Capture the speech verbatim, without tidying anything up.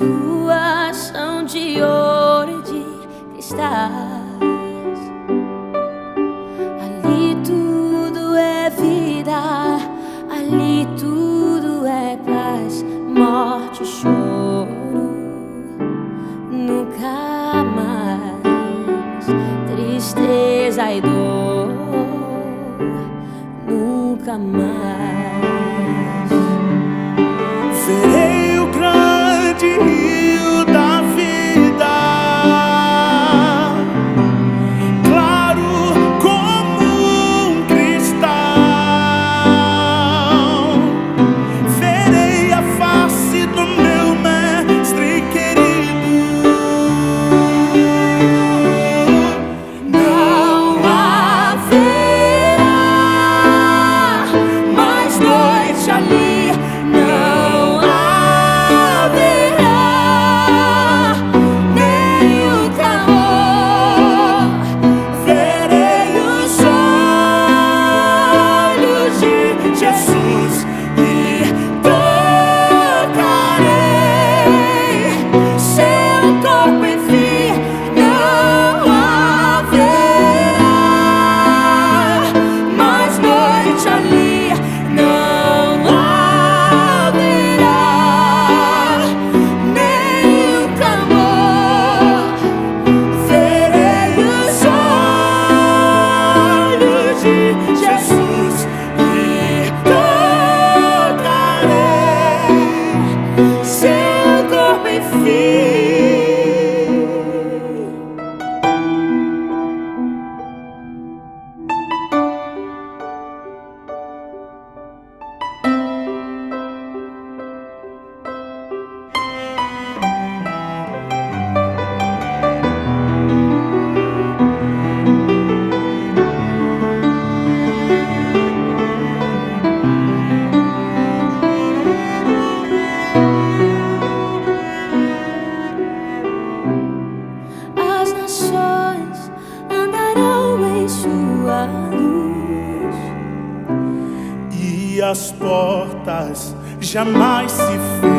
ruas são de ouro e de cristais. Ali tudo é vida, ali tudo é paz, morte e choro. Nunca mais tristeza e dor, nunca mais. Verei o grande rio da vida, claro como um cristal. Verei a face do meu mestre querido. Não haverá mais noite ali. E as portas jamais se fecham.